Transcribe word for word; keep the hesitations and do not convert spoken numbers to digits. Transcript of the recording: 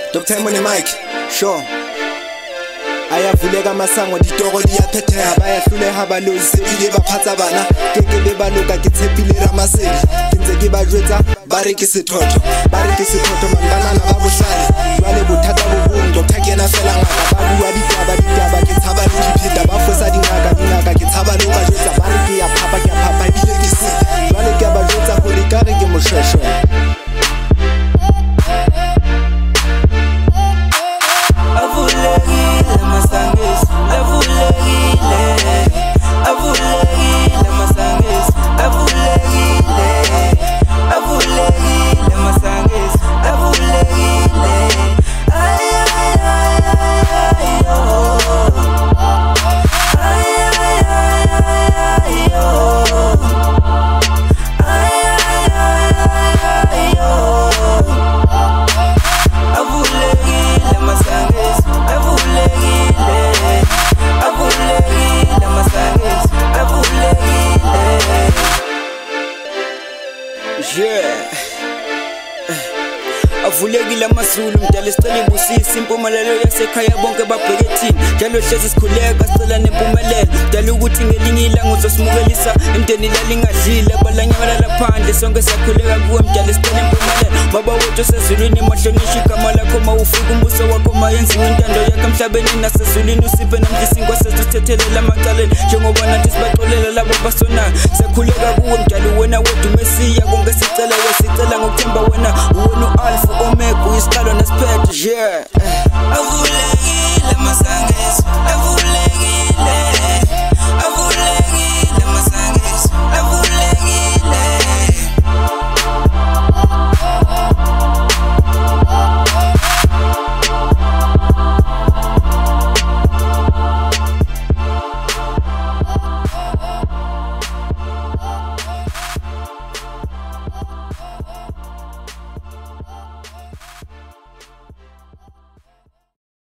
Doctor Money Mike, sure. Ayavuleka masango ditoro liyaphetheha bayahluleha balozi sebile baphatsa bana keke be baloka ke tshepile ramasedi ke ntse ke ba jwetsa ba re ke sethotho ba re ke sethotho man banana ba bohlale jwale bothata bo bong Doctor kena fela ngaka ba bua ditaba ditaba ke tshaba le dipheta ba fosa dingaka dingaka ke tshaba le ba jwetsa ba re ke ya phapa ke phapa bile ke se jwale ke ba jwetsa hore ka re ke moshweshwe. Yeah, avulekile amaZulu mdala sicela imbusisi impumelelo yasekhaya bonke babhekethini njalo hlezi sikhuleka sicela nempumelelo mdala ukuthi ngelinye ilanga uzosimukelisa imndeni lalingadlile abalanyamala laphandle sonke siyakhuleka kuwe mdala sicela impumelelo baba wethu sezulwini mahlonisha igama lakho mawufika umbuso wakho mayenziwe intando yakho emhlabeni nasezulwini usiphe namhlisinkwa sethu sithethelela amacaleni njengoba nathi sibaxolela labo basonayo siyakhuleka kuwe mdala wena wethu Mesiya konke sicela sicela ngokuthemba wena uwena u-Alpha Omega uyisiqalo nesiphetho yeah. Avulekile amasangezo avulekile